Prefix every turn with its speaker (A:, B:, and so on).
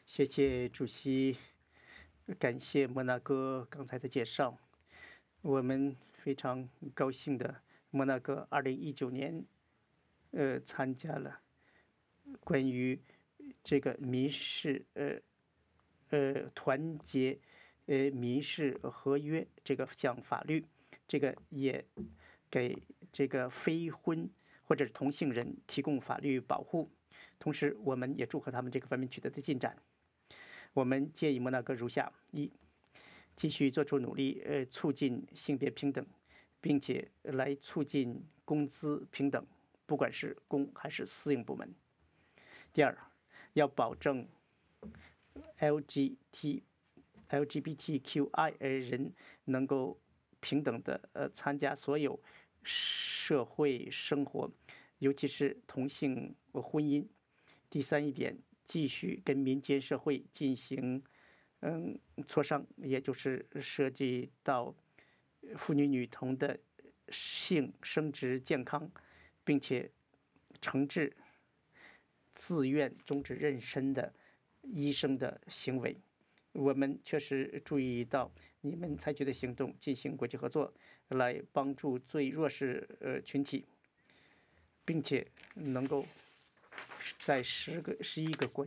A: 谢谢主席，感谢莫纳哥刚才的介绍。我们非常高兴的，莫纳哥2019年参加了关于这个民事团结民事合约这个项法律，这个也给这个非婚或者是同性人提供法律保护。同时，我们也祝贺他们这个方面取得的进展。我们建议莫纳哥如下：一、继续做出努力，促进性别平等，并且来促进工资平等，不管是公还是私营部门。第二，要保证 LGBTQI 人能够平等的参加所有社会生活，尤其是同性婚姻。第三一点，继续跟民间社会进行磋商，也就是涉及到妇女女童的性生殖健康，并且惩治自愿终止妊娠的医生的行为。我们确实注意到你们采取的行动，进行国际合作，来帮助最弱势群体，并且能够在11个国